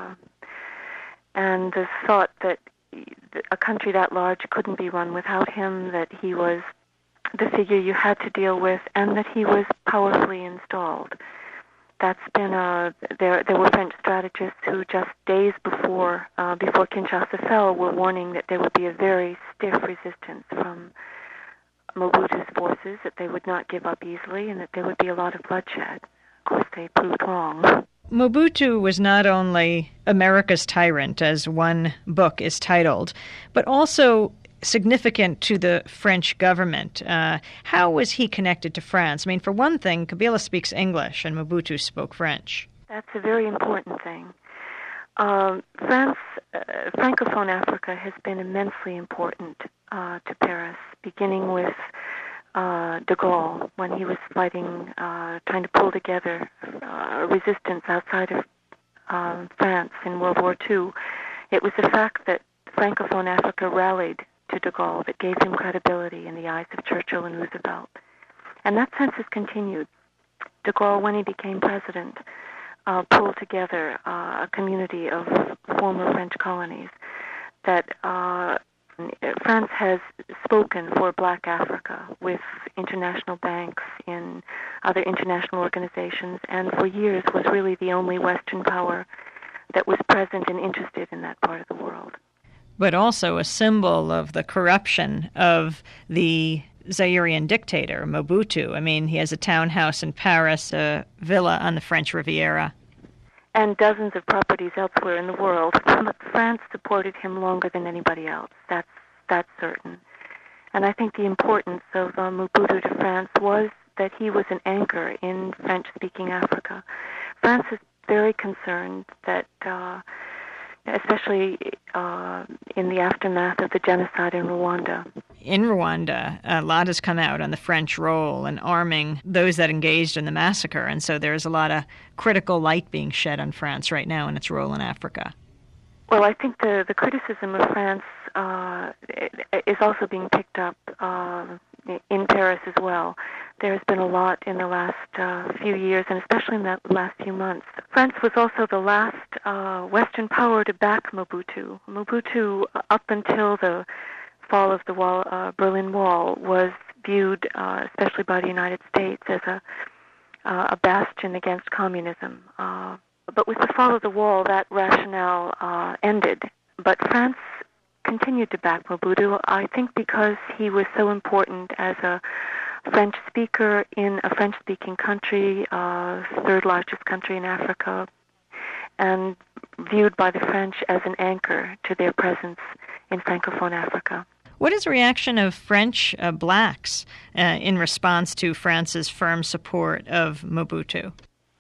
and the thought that a country that large couldn't be run without him, that he was the figure you had to deal with, and that he was powerfully installed. That's been there were French strategists who just days before Kinshasa fell were warning that there would be a very stiff resistance from Mobutu's forces, that they would not give up easily, and that there would be a lot of bloodshed. Of course, they proved wrong. Mobutu was not only America's tyrant, as one book is titled, but also significant to the French government. How was he connected to France? I mean, for one thing, Kabila speaks English and Mobutu spoke French. That's a very important thing. France, Francophone Africa has been immensely important to Paris, beginning with de Gaulle when he was fighting, trying to pull together resistance outside of France in World War II. It was the fact that Francophone Africa rallied to de Gaulle that gave him credibility in the eyes of Churchill and Roosevelt. And that sense has continued. De Gaulle, when he became president, pulled together a community of former French colonies that France has spoken for Black Africa with international banks in other international organizations, and for years was really the only Western power that was present and interested in that part of the world. But also a symbol of the corruption of the Zairian dictator, Mobutu. I mean, he has a townhouse in Paris, a villa on the French Riviera. And dozens of properties elsewhere in the world. But France supported him longer than anybody else. That's certain. And I think the importance of Mobutu to France was that he was an anchor in French-speaking Africa. France is very concerned that, especially in the aftermath of the genocide in Rwanda. In Rwanda, a lot has come out on the French role in arming those that engaged in the massacre, and so there's a lot of critical light being shed on France right now and its role in Africa. Well, I think the criticism of France is also being picked up in Paris as well. There's been a lot in the last few years, and especially in the last few months. France was also the last Western power to back Mobutu. Mobutu, up until the fall of the Berlin Wall, was viewed, especially by the United States, as a bastion against communism. But with the fall of the wall, that rationale ended. But France continued to back Mobutu, I think because he was so important as a French speaker in a French-speaking country, third largest country in Africa, and viewed by the French as an anchor to their presence in Francophone Africa. What is the reaction of French blacks in response to France's firm support of Mobutu?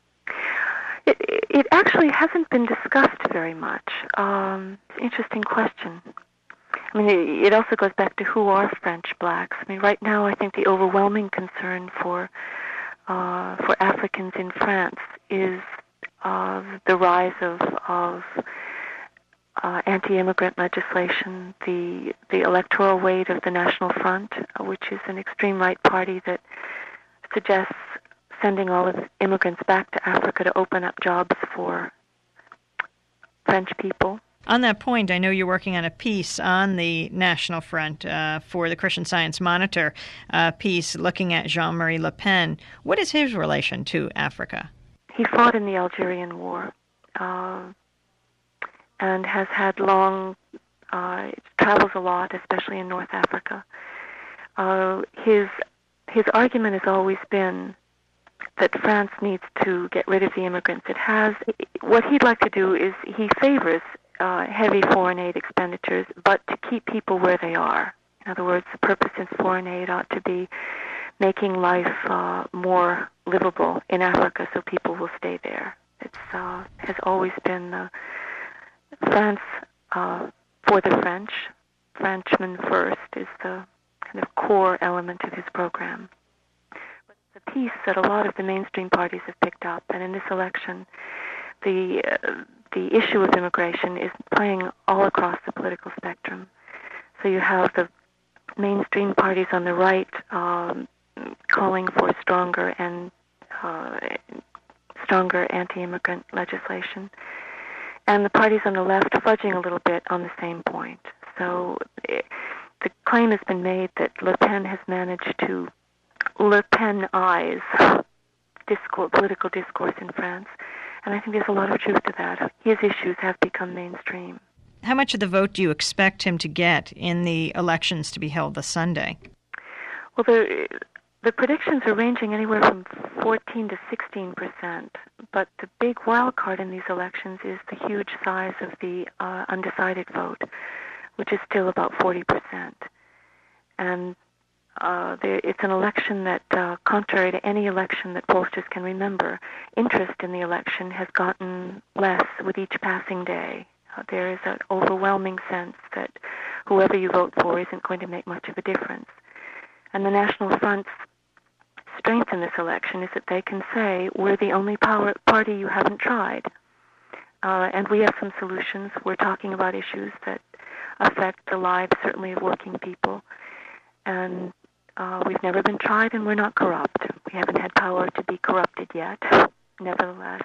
It actually hasn't been discussed very much. It's an interesting question. I mean, it also goes back to who are French blacks. I mean, right now, I think the overwhelming concern for Africans in France is the rise of anti-immigrant legislation, the electoral weight of the National Front, which is an extreme right party that suggests sending all of the immigrants back to Africa to open up jobs for French people. On that point, I know you're working on a piece on the National Front for the Christian Science Monitor, piece looking at Jean-Marie Le Pen. What is his relation to Africa? He fought in the Algerian War and has had travels a lot, especially in North Africa. His argument has always been that France needs to get rid of the immigrants it has. What he'd like to do is he favors heavy foreign aid expenditures, but to keep people where they are. In other words, the purpose in foreign aid ought to be making life more livable in Africa so people will stay there. It has always been France for the French. Frenchmen first is the kind of core element of his program. But it's a piece that a lot of the mainstream parties have picked up, and in this election, the issue of immigration is playing all across the political spectrum. So you have the mainstream parties on the right calling for stronger anti-immigrant legislation, and the parties on the left fudging a little bit on the same point. So the claim has been made that Le Pen has managed to Le Pen-ize political discourse in France. And I think there's a lot of truth to that. His issues have become mainstream. How much of the vote do you expect him to get in the elections to be held this Sunday? Well, The predictions are ranging anywhere from 14 to 16%, but the big wild card in these elections is the huge size of the undecided vote, which is still about 40%. And it's an election that, contrary to any election that pollsters can remember, interest in the election has gotten less with each passing day. There is an overwhelming sense that whoever you vote for isn't going to make much of a difference. And the National Front's strength in this election is that they can say, we're the only party you haven't tried. And we have some solutions. We're talking about issues that affect the lives, certainly, of working people. And we've never been tried, and we're not corrupt. We haven't had power to be corrupted yet. Nevertheless,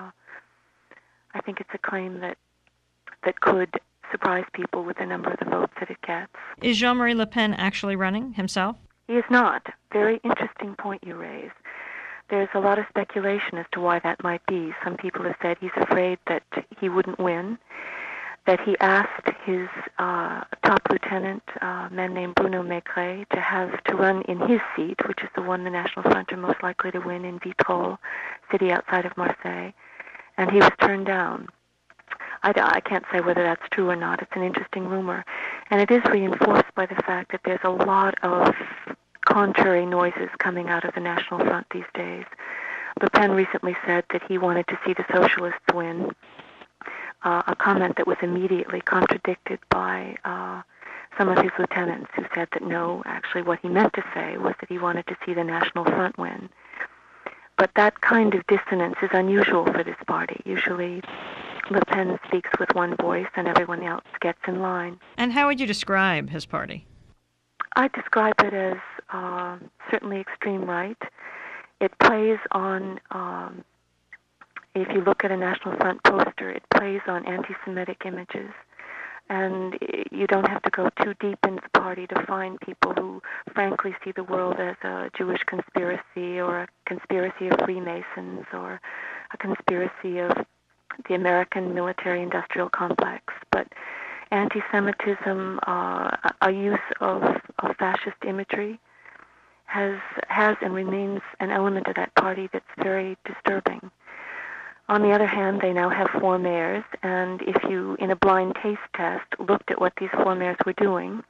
I think it's a claim that could surprise people with the number of the votes that it gets. Is Jean-Marie Le Pen actually running himself? He is not. Very interesting point you raise. There's a lot of speculation as to why that might be. Some people have said he's afraid that he wouldn't win, that he asked his top lieutenant, a man named Bruno Maigret, to run in his seat, which is the one the National Front are most likely to win in Vitrolles, city outside of Marseille, and he was turned down. I can't say whether that's true or not. It's an interesting rumor. And it is reinforced by the fact that there's a lot of contrary noises coming out of the National Front these days. Le Pen recently said that he wanted to see the socialists win, a comment that was immediately contradicted by some of his lieutenants who said that no, actually what he meant to say was that he wanted to see the National Front win. But that kind of dissonance is unusual for this party. Usually Le Pen speaks with one voice and everyone else gets in line. And how would you describe his party? I describe it as certainly extreme right. It plays on, if you look at a National Front poster, it plays on anti-Semitic images. And you don't have to go too deep into the party to find people who frankly see the world as a Jewish conspiracy or a conspiracy of Freemasons or a conspiracy of the American military-industrial complex. But anti-Semitism, a use of fascist imagery, has and remains an element of that party that's very disturbing. On the other hand, they now have 4 mayors, and if you, in a blind taste test, looked at what these 4 mayors were doing,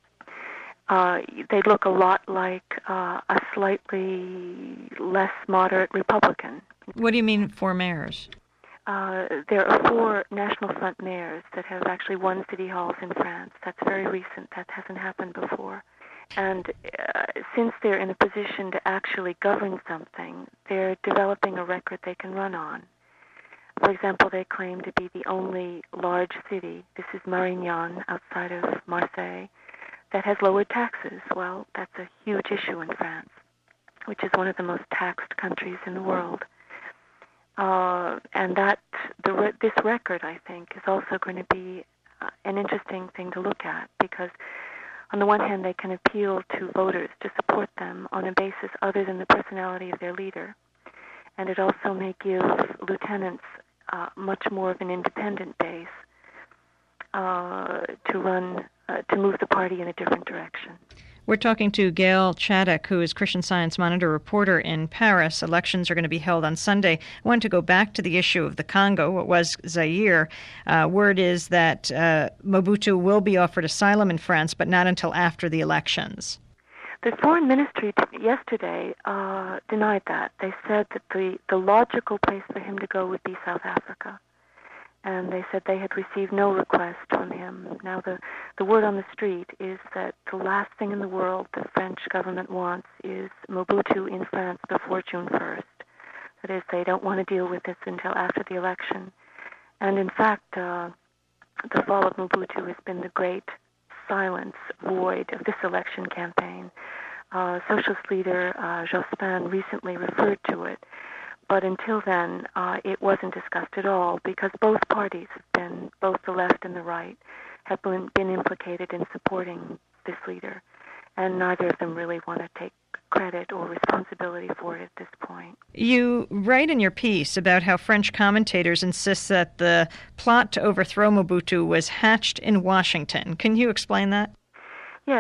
they'd look a lot like a slightly less moderate Republican. What do you mean 4 mayors? There are 4 National Front mayors that have actually won city halls in France. That's very recent. That hasn't happened before. And since they're in a position to actually govern something, they're developing a record they can run on. For example, they claim to be the only large city, this is Marignan outside of Marseille, that has lowered taxes. Well, that's a huge issue in France, which is one of the most taxed countries in the world. And this record, I think, is also going to be an interesting thing to look at, because on the one hand, they can appeal to voters to support them on a basis other than the personality of their leader. And it also may give lieutenants much more of an independent base to move the party in a different direction. We're talking to Gail Chaddock, who is Christian Science Monitor reporter in Paris. Elections are going to be held on Sunday. I want to go back to the issue of the Congo, what was Zaire. Word is that Mobutu will be offered asylum in France, but not until after the elections. The foreign ministry yesterday denied that. They said that the logical place for him to go would be South Africa. And they said they had received no request from him. Now, the word on the street is that the last thing in the world the French government wants is Mobutu in France before June 1st. That is, they don't want to deal with this until after the election. And in fact, the fall of Mobutu has been the great silence void of this election campaign. Socialist leader Jospin recently referred to it. But until then, it wasn't discussed at all, because both parties both the left and the right, have been implicated in supporting this leader. And neither of them really want to take credit or responsibility for it at this point. You write in your piece about how French commentators insist that the plot to overthrow Mobutu was hatched in Washington. Can you explain that? Yes.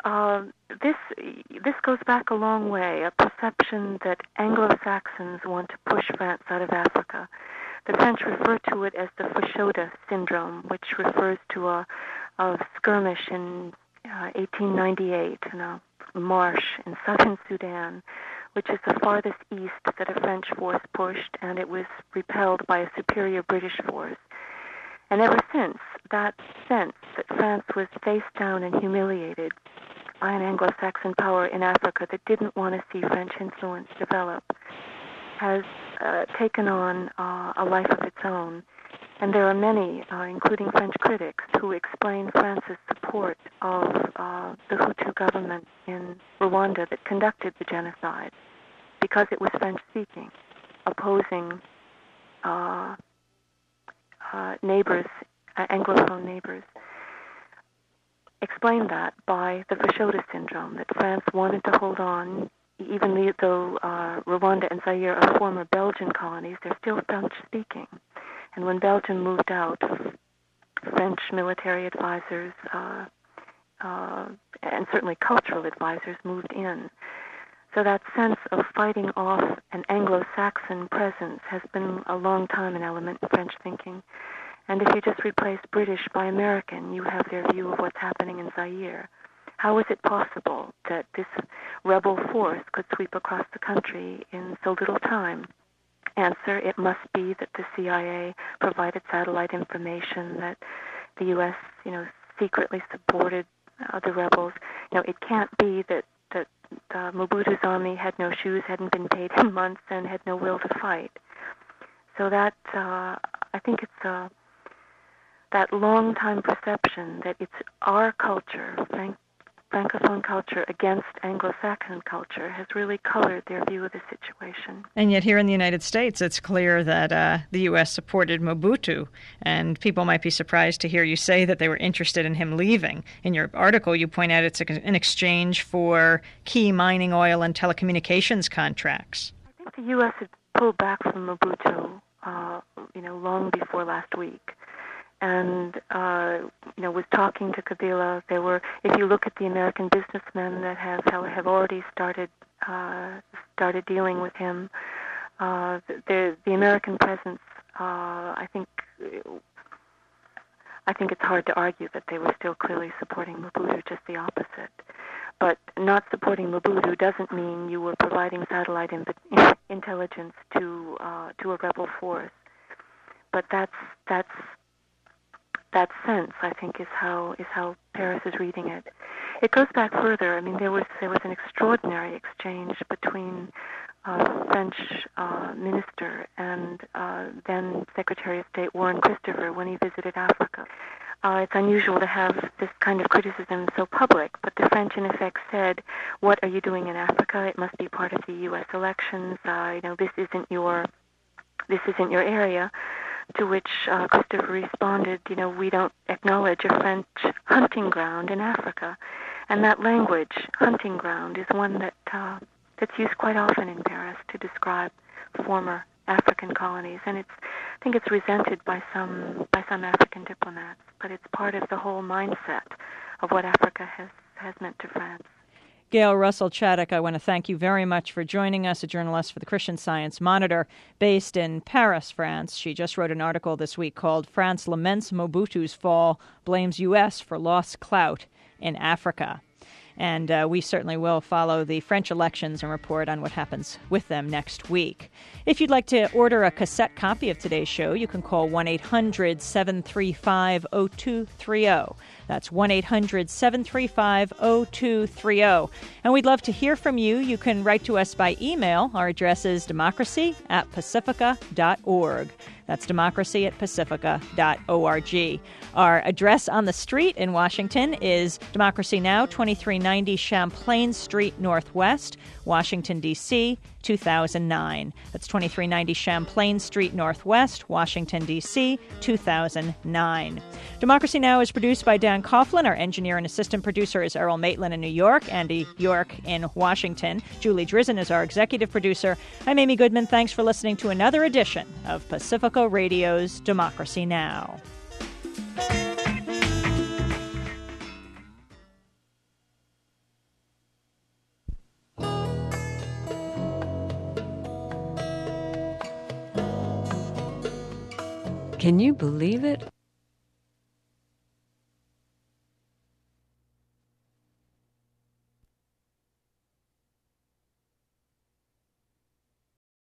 this goes back a long way, a perception that Anglo-Saxons want to push France out of Africa. The French refer to it as the Fashoda syndrome, which refers to a skirmish in 1898 in a marsh in southern Sudan, which is the farthest east that a French force pushed, and it was repelled by a superior British force. And ever since, that sense that France was face down and humiliated by an Anglo-Saxon power in Africa that didn't want to see French influence develop has taken on a life of its own. And there are many, including French critics, who explain France's support of the Hutu government in Rwanda that conducted the genocide because it was French-speaking, opposing neighbors, Anglophone neighbors. Explain that by the Fashoda syndrome, that France wanted to hold on, even though Rwanda and Zaire are former Belgian colonies, they're still French-speaking. And when Belgium moved out, French military advisors and certainly cultural advisors moved in. So that sense of fighting off an Anglo-Saxon presence has been a long time an element in French thinking. And if you just replace British by American, you have their view of what's happening in Zaire. How is it possible that this rebel force could sweep across the country in so little time? Answer, it must be that the CIA provided satellite information, that the U.S., secretly supported the rebels. It can't be that Mobutu's army had no shoes, hadn't been paid in months, and had no will to fight. So that, I think it's that long-time perception that it's our culture, Francophone culture, against Anglo-Saxon culture has really colored their view of the situation. And yet here in the United States, it's clear that the U.S. supported Mobutu, and people might be surprised to hear you say that they were interested in him leaving. In your article, you point out it's in exchange for key mining, oil, and telecommunications contracts. I think the U.S. had pulled back from Mobutu, long before last week. And was talking to Kabila. There were, if you look at the American businessmen that have already started dealing with him, the American presence. I think it's hard to argue that they were still clearly supporting Mobutu. Just the opposite. But not supporting Mobutu doesn't mean you were providing satellite intelligence to a rebel force. But that sense, I think, is how Paris is reading it. It goes back further. I mean, there was an extraordinary exchange between French minister and then Secretary of State Warren Christopher when he visited Africa. It's unusual to have this kind of criticism so public, but the French, in effect, said, "What are you doing in Africa? It must be part of the U.S. elections. This isn't your area." To which Christopher responded, "We don't acknowledge a French hunting ground in Africa." And that language, hunting ground, is one that's used quite often in Paris to describe former African colonies. And I think it's resented by some African diplomats, but it's part of the whole mindset of what Africa has meant to France. Gail Russell-Chaddock, I want to thank you very much for joining us, a journalist for the Christian Science Monitor based in Paris, France. She just wrote an article this week called "France Laments Mobutu's Fall, Blames U.S. for Lost Clout in Africa." And we certainly will follow the French elections and report on what happens with them next week. If you'd like to order a cassette copy of today's show, you can call 1-800-735-0230. That's 1-800-735-0230. And we'd love to hear from you. You can write to us by email. Our address is democracy@pacifica.org. That's democracy@pacifica.org. Our address on the street in Washington is Democracy Now!, 2390 Champlain Street Northwest, Washington, D.C., 2009. That's 2390 Champlain Street Northwest, Washington, D.C., 2009. Democracy Now! Is produced by Dan Coughlin. Our engineer and assistant producer is Errol Maitland in New York, Andy York in Washington. Julie Drizzen is our executive producer. I'm Amy Goodman. Thanks for listening to another edition of Pacifica Radio's Democracy Now! Can you believe it?